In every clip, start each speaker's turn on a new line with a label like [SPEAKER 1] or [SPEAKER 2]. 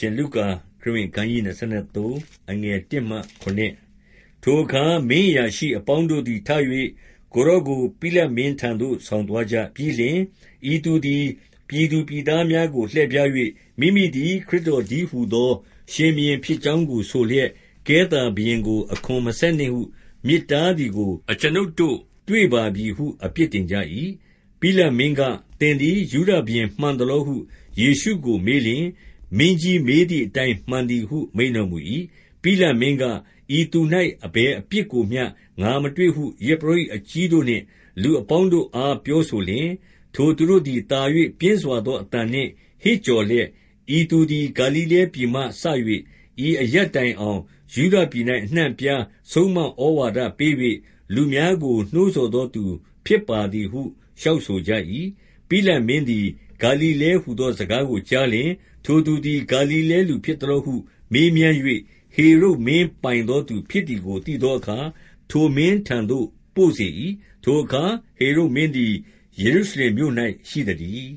[SPEAKER 1] ရှင်လုကာခရစ်ဝင်ခန်းကြီး23အငယ်1မှ9ထိုအခါမင်းအရာရှိအပေါင်းတို့သည်ထ၍ကိုရော့ကိုပိလတ်မင်းထံသို့ဆောင်သွားကြပြီးလျှင်ဤသူသည်ပြည်သူပြည်သားများကိုလှည့်ပြား၍မိမိသည်ခရစ်တော်ကြီးဟူသောရှင်ဘုရင်ဖြစ်ကြောင်းကိုဆိုလျက်ကဲသာဘုရင်ကိုအခွန်မဆက်နှင့်ဟုမြစ်တားသည်ကိုအကျွန်ုပ်တို့တွေ့ပါပြီဟုအပြစ်တင်ကြ၏ပိလတ်မင်းကသင်သည်ယူဒဘုရင်မှန်သလောဟုယေရှုကိုမေးလျှင်မင်းကြီးမေးသည့်အတိုင်းမှန်သည်ဟုမိန့်တော်မူ၏ပိလတ်မင်းကဤသူ၌အဘယ်အပြစ်ကိုမျှငါမတွေ့ဟုယဇ်ပုရောဟိတ်အကြီးတို့နှင့်လူအပေါင်းတို့အားပြောဆိုလျှင်ထိုသူတို့သည်တာ၍ပြင်းစွာသောအသံနှင့်ဟစ်ကြော်လျက်ဤသူသည်ဂါလိလဲပြည်မှစ၍ဤအရပ်တိုင်အောင်ယူဒပြည်၌အနှံ့အပြားဆုံးမဩဝါဒပေး၍လူများကိုနှိုးဆော်သောသူဖြစ်ပါသည်ဟုလျှောက်ဆိုကြ၏ပိလတ်မင်းသည်ဂါလိလဲဟူသောစကားကိုကြားလျှင်ထိုသူသည်ဂါလိလဲလူဖြစ်သလောဟုမေးမြန်း၍ဟေရုဒ်မင်းပိုင်သောသူဖြစ်သည်ကိုသိသောအခါထိုမင်းထံသို့ပို့စေ၏ထိုအခါဟေရုဒ်မင်းသည်ယေရုရှလင်မြို့၌ရှိသတည်း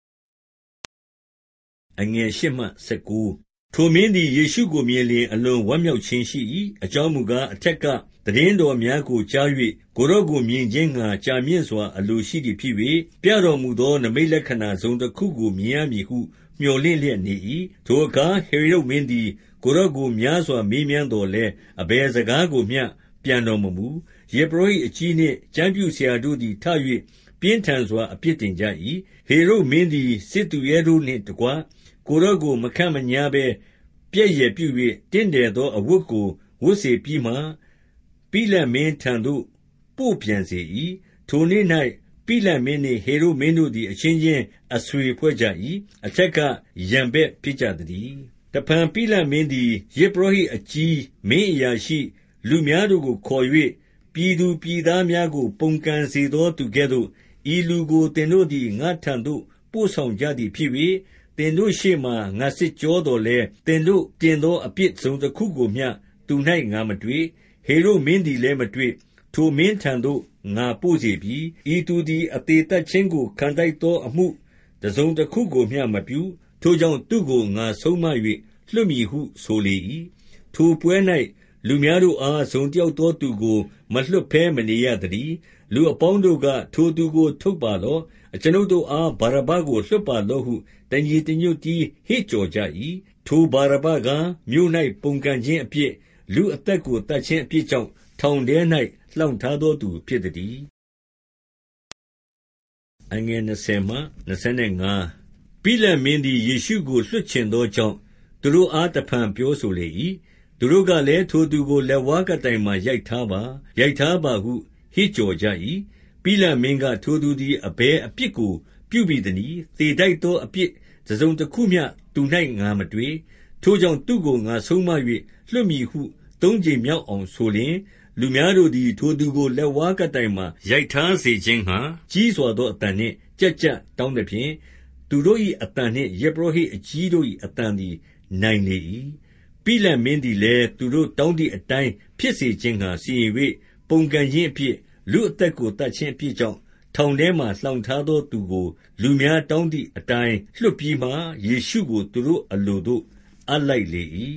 [SPEAKER 1] အငယ်8မှ19ထိုမင်းသည်ယေရှုကိုမြင်လျှင်အလွန်ဝမ်းမြောက်ခြင်းရှိ၏အကြောင်းမူကားအထက်ကသိတင်းတော်များကိုကြား၍ကိုရော့ကိုမြင်ခြင်းငှါကြာမြင့်စွာအလိုရှိသည်ဖြစ်၍ပြတော်မူသောနိမိတ်လက္ခဏာစုံတစ်ခုကိုမြင်ရမည်ဟုမြော်လင့်လျက်နေ၏ထိုအခါဟေရုဒ်မင်းသည်ကိုရော့ကိုများစွာမေးမြန်းသော်လည်းအဘယ်စကားကိုမျှပြန်တော်မမူယဇ်ပုရောဟိတ်အကြီးနှင့်ကျမ်းပြုဆရာတို့သည်ထ၍ပြင်းထန်စွာအပြစ်တင်ကြ၏ဟေရုဒ်မင်းသည်စစ်သူရဲတို့နှင့်တကွကိုရော့ကိုမခန့်မညားဘဲပြည့်ရပြု၍တင့်တယ်သောအဝတ်ကိုဝတ်စေပြီးမှပိလတ်မင်းထံသို့ပို့ပြန်စေ၏ထိုနေ့၌ပိလတ်မင်းနှင့်ဟေရုဒ်မင်းတို့သည်အချင်းချင်းအဆွေဖွဲ့ကြ၏အထက်ကရန်ဘက်ဖြစ်ကြသတည်းတဖန်ပိလတ်မင်းသည်ယဇ်ပုရောဟိတ်အကြီးမင်းအရာရှိလူများတို့ကိုခေါ်၍ပြည်သူပြည်သားများကိုပုန်ကန်စေသောသူကဲ့သို့ဤလူကိုသင်တို့သည်ငါထံသို့ပို့ဆောင်ကြသည်ဖြစ်၍သင်တို့ရှေ့မှငါစစ်ကြောသော်လည်းသင်တို့တင်သောအပြစ်တစ်စုံတစ်ခုကိုမျှသူ၌ငါမတွေ့ဟေရုဒ်မင်းသည်လည်းမတွေ့ထိုမင်းထံသို့ငါပို့စေပြီဤသူသည်အသေသတ်ခြင်းကိုခံထိုက်သောအမှုတစ်စုံတစ်ခုကိုမျှမပြုထိုကြောင့်သူ့ကိုငါဆုံးမ၍လွှတ်မည်ဟုဆိုလေ၏ထိုပွဲ၌လူများတို့အားဇုံတယောက်သောသူကိုမလွှတ်ဘဲမနေရသတည်းလူအပေါင်းတို့ကထိုသူကိုထုတ်ပါလော့အကျွန်ုပ်တို့အားဗာရဗ္ဗကိုလွှတ်ပါလော့ဟုတညီတညွတ်တည်းဟစ်ကြော်ကြ၏ထိုဗာရဗ္ဗကားမြို့၌ပုန်ကန်ခြင်းအပြစ်လူအသက်ကိုသတ်ခြင်းအပြစ်ကြောင့်ထောင်ထဲ၌လှောင်ထားသောသူဖြစ်သတည်းအငယ်20မှ25ပိလတ်မင်းသည်ယေရှုကိုလွှတ်ချင်သောကြောင့်သူတို့အားတဖန်ပြောဆိုလေ၏သူတို့ကလည်းထိုသူကိုလက်ဝါးကတိုင်မှာရိုက်ထားပါဟုဟစ်ကြော်ကြ၏ပိလတ်မင်းကထိုသူသည်အဘယ်အပြစ်ကိုပြုမိသနည်းသေထိုက်သောအပြစ်တစ်စုံတစ်ခုမျှသူ၌ငါမတွေ့ထိုကြောင့်သူ့ကိုငါဆုံးမ၍လွှတ်မည်ဟုသုံးကြိမ်မြောက်အောင်ဆိုလျှင်လူများတို့သည်ထိုသူကိုလက်ဝါးကတိုင်မှာရိုက်ထားစေခြင်းငှါကြီးစွာသောအသံနှင့်ကြက်ကြက်တောင်းသဖြင့်သူတို့၏အသံနှင့်ယဇ်ပုရောဟိတ်အကြီးတို့၏အသံသည်နိုင်လေ၏ပိလတ်မင်းသည်လည်းသူတို့တောင်းသည့်အတိုင်းဖြစ်စေခြင်းငှါစီရင်၍ပုန်ကန်ခြင်းအပြစ်လူအသက်ကိုသတ်ခြင်းအပြစ်ကြောင့်ထောင်ထဲမှာလှောင်ထားသောသူကိုလူများတောင်းသည့်အတိုင်းလွှတ်ပြီးမှယေရှုကိုသူတို့အလိုသို့အပ်လိုက်လေ၏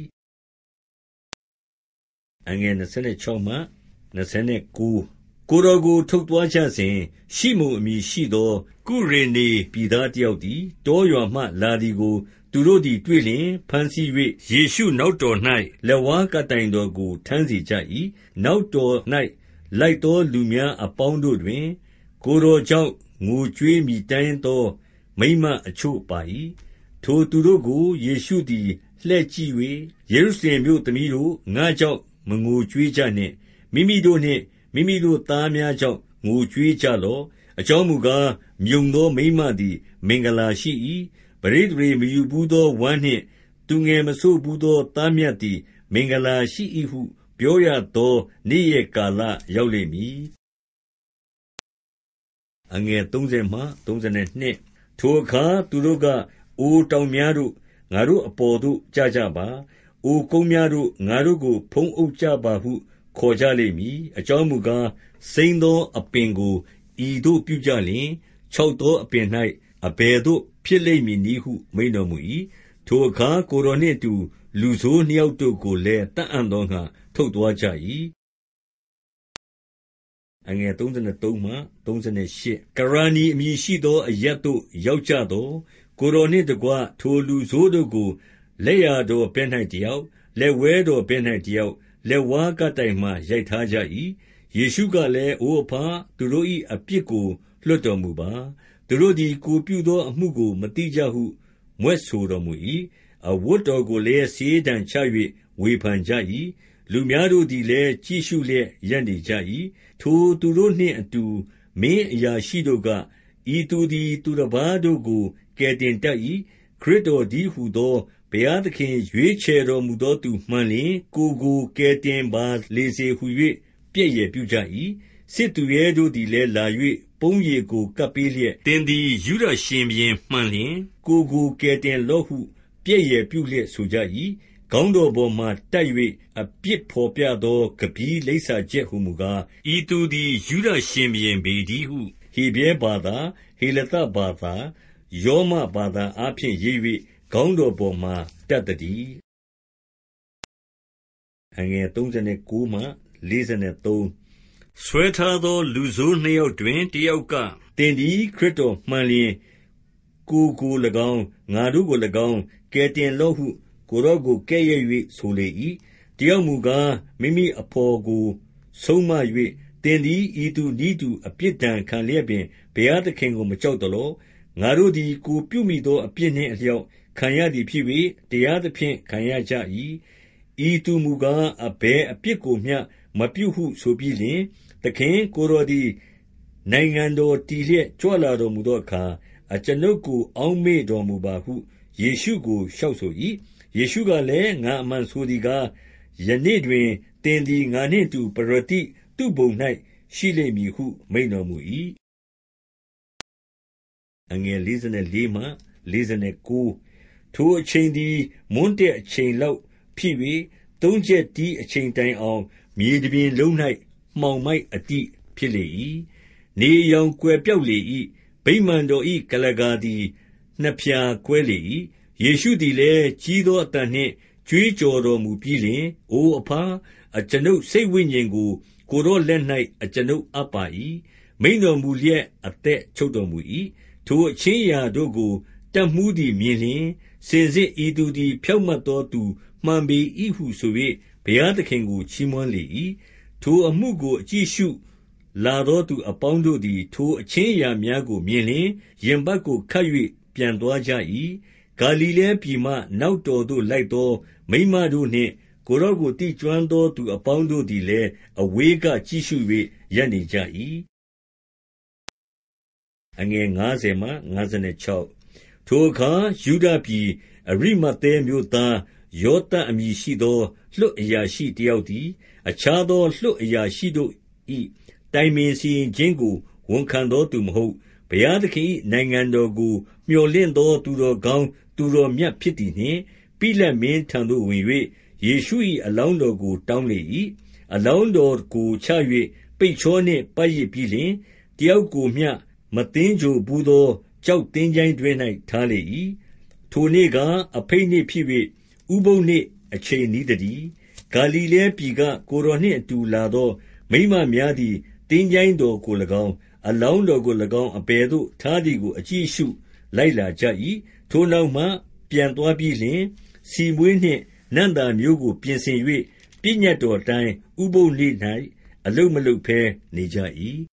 [SPEAKER 1] အငယ်26မှ29ကိုယ်တော်ကိုထုတ်သွားကြစဉ်ရှိမုန်အမည်ရှိသောကုရေနေပြည်သားတစ်ယောက်သည်တောရွာမှလာသည်ကိုသူတို့သည်တွေ့လျှင်ဘမ်းဆီး၍ယေရှုနောက်တော်၌လက်ဝါးကတိုင်တော်ကိုထမ်းစေကြ၏နောက်တော်၌လိုက်သောလူများအပေါင်းတို့တွင်ကိုယ်တော်ကြောင့်ငိုကြွေးမြည်တမ်းသောမိန်းမအချို့ပါ၏ထိုသူတို့ကိုယေရှုသည်လှည့်ကြည့်၍ယေရုရှလင်မြို့သမီးတို့ငါကြောင့်မငိုကြွေးကြနှင့်မိမိတို့နှင့်မိမိတို့သားများကြောင့်ငိုကြွေးကြလော့အကြောင်းမူကားမြုံသောမိန်းမသည်မင်္ဂလာရှိ၏ပဋိသန္ဓေမယူဘူးသောဝမ်းနှင့်သူငယ်မစို့ဘူးသောသားမြတ်သည်မင်္ဂလာရှိ၏ဟုပြောရသောနေ့ရက်ကာလရောက်လိမ့်မည်အငယ်30မှ32ထိုအခါသူတို့ကအိုတောင်များတို့ငါတို့အပေါ်သို့ကျကြပါအိုကုန်းများတို့ငါတို့ကိုဖုံးအုပ်ကြပါဟုခေါ်ကြလိမ့်မည်အကြောင်းမူကားစိမ်းသောအပင်ကိုဤသို့ပြုကြလျှင်ခြောက်သောအပင်၌အဘယ်သို့ဖြစ်လိမ့်မည်နည်းဟုမိန့်တော်မူ၏ထိုအခါကိုယ်တော်နှင့်အတူလူဆိုးနှစ်ယောက်တို့ကိုလည်းသတ်အံ့သောငှါထုတ်သွားကြ၏ကရာနိအမည်ရှိသောအရပ်သို့ရောက်ကြသော်ကိုယ်တော်နှင့်တကွထိုလူဆိုးတို့ကိုလက်ျာတော်ဘက်၌တယောက်လက်ဝဲတော်ဘက်၌တယောက်လက်ဝါးကပ်တိုင်မှရိုက်ထားကြ၏ယေရှုကလည်းအိုအဘသူတို့၏အပြစ်ကိုလွှတ်တော်မူပါသူတို့သည်ကိုယ်ပြုသောအမှုကိုမသိကြဟုမြွက်ဆိုတော်မူ၏အဝတ်တော်ကိုလည်းစာရေးတံချ၍ဝေဖန်ကြ၏လူများတို့သည်လည်းကြည့်ရှုလျက်ရပ်နေကြ၏ထိုသူတို့နှင့်အတူမင်းအရာရှိတို့ကဤသူသည်သူတစ်ပါးတို့ကိုကယ်တင်တတ်၏ခရစ်တော်တည်းဟူသောဘုရားသခင်ရွေးချယ်တော်မူသောသူမှန်လျှင်ကိုယ်ကိုကယ်တင်ပါလေစေဟု၍ပြည့်ရပြုကြ၏စစ်သူရဲတို့သည်လည်းလာ၍ပုံးရည်ကိုကပ်ပေးလျက်သင်သည်ယုဒရှင်ဘုရင်မှန်လျှင်ကိုယ်ကိုကယ်တင်လော့ဟုပြည့်ရပြုလျက်ဆိုကြ၏ခေါင်းတော်ပေါ်မှတက်၍အပြစ်ဘော်ပြသောကပီးလိပ်စာချက်ဟုမူကားဤသူသည်ယုဒရှင်ဘုရင်ပေတည်းဟုဟေဗြဲဘာသာဟေလသဘာသာယောမဘာသာအားဖြင့်ရေး၍ခေါင်းတော်ပေါ်မှတက်သတည်းဆွဲထားသောလူဆိုးနှစ်ယောက်တွင်တယောက်ကသင်သည်ခရစ်တော်မှန်လျှင်ကိုယ်ကို၎င်းငါတို့ကို၎င်းကယ်တင်လော့ဟုကိုယ်တော်ကိုကဲ့ရဲ့၍ဆိုလေ၏တယောက်မူကားမိမိအဘော်ကိုဆုံးမ၍သင်သည်ဤသူနည်းတူအပြစ်ဒဏ်ခံလျက်ပင်ဘုရားသခင်ကိုမကြောက်သလောငါတို့သည်ကိုယ်ပြုမိသောအပြစ်နှင့်အလျောက်ခံရသည်ဖြစ်၍တရားသဖြင့်ခံရကြ၏ဤသူမူကားအဘယ်အပြစ်ကိုမျှမပြုဟုဆိုပြီးလျှင်သခင်ကိုယ်တော်သည်နိုင်ငံတော်တည်လျက်ကြွလာတော်မူသောအခါအကျွန်ုပ်ကိုအောက်မေ့တော်မူပါဟုယေရှုကိုလျှောက်ဆို၏ယေရှုကလည်းငါအမှန်ဆိုသည်ကားယနေ့တွင်သင်သည်ငါနှင့်အတူပရဒိသူဘုံ၌ရှိလိမ့်မည်ဟုမိန့်တော်မူ၏ထိုအချိန်သည်မွန်းတည့်အချိန်လောက်ဖြစ်၍သုံးချက်တီးအချိန်တိုင်အောင်မြေတပြင်လုံး၌မှောင်မိုက်အတိဖြစ်လေ၏နေရောင်ကွယ်ပြောက်လေ၏ဗိမာန်တော်၏ကုလားကာသည်နှစ်ဖြာကွဲလေ၏ယေရှုသည်လည်းကြီးသောအသံနှင့်ကြွေးကြော်တော်မူပြီးလျှင်အိုအဘအကျွန်ုပ်စိတ်ဝိညာဉ်ကိုကိုယ်တော်လက်၌အကျွန်ုပ်အပ်ပါ၏မိန့်တော်မူလျက်အသက်ချုပ်တော်မူ၏ထိုအခြင်းအရာတို့ကိုတပ်မှူးသည်မြင်လျှင်စင်စစ်ဤသူသည်ဖြောင့်မတ်သောသူမှန်ပေ၏ဟုဆို၍ဘုရားသခင်ကိုချီးမွမ်းလေ၏ထိုအမှုကိုအကြည့်ရှုလာသောသူအပေါင်းတို့သည်ထိုအခြင်းအရာများကိုမြင်လျှင်ရင်ပတ်ကိုခတ်၍ပြန်သွားကြ၏ဂါလိလဲပြည်မှနောက်တော်သို့လိုက်သောမိန်းမတို့နှင့်ကိုယ်တော်ကိုသိကျွမ်းသောသူအပေါင်းတို့သည်လည်းအဝေးကကြည့်ရှု၍ရပ်နေကြ၏ထိုအခါယုဒပြည်အရိမဿဲမြို့သားယောသပ်အမည်ရှိသောလွှတ်အရာရှိတယောက်သည်အခြားသောလွှတ်အရာရှိတို့၏တိုင်ပင်စီရင်ခြင်းကိုဝန်ခံသောသူမဟုတ်ဘုရားသခင်၏နိုင်ငံတော်ကိုမြော်လင့်သောသူတော်ကောင်းသူတော်မြတ်ဖြစ်သည်နှင့်ပိလတ်မင်းထံသို့ဝင်၍ယေရှု၏အလောင်းတော်ကိုတောင်းလေ၏အလောင်းတော်ကိုချ၍ပိတ်ချောနှင့်ပတ်ရစ်ပြီးလျှင်တယောက်ကိုမျှမသင်္ဂြိုဟ်ဘူးသောကျောက်သင်္ချိုင်းတွင်း၌ထားလေ၏ထိုနေ့ကားအဘိတ်နေ့ဖြစ်၍ဥပုသ်နေ့အချိန်နီးသတည်းဂါလိလဲပြည်ကကိုယ်တော်နှင့်အတူလာသောမိန်းမများသည်သင်္ချိုင်းတော်ကို၎င်းအလောင်းတော်ကို၎င်းအဘယ်သို့ထားသည်ကိုအကြည့်အရှုလိုက်လာကြ၏ထိုနောက်မှပြန်သွားပြီးလျှင်ဆီမွေးနှင့်နံ့သာမျိုးကိုပြင်ဆင်၍ပညတ်တော်အတိုင်းဥပုသ်နေ့၌အလုပ်မလုပ်ဘဲနေကြ၏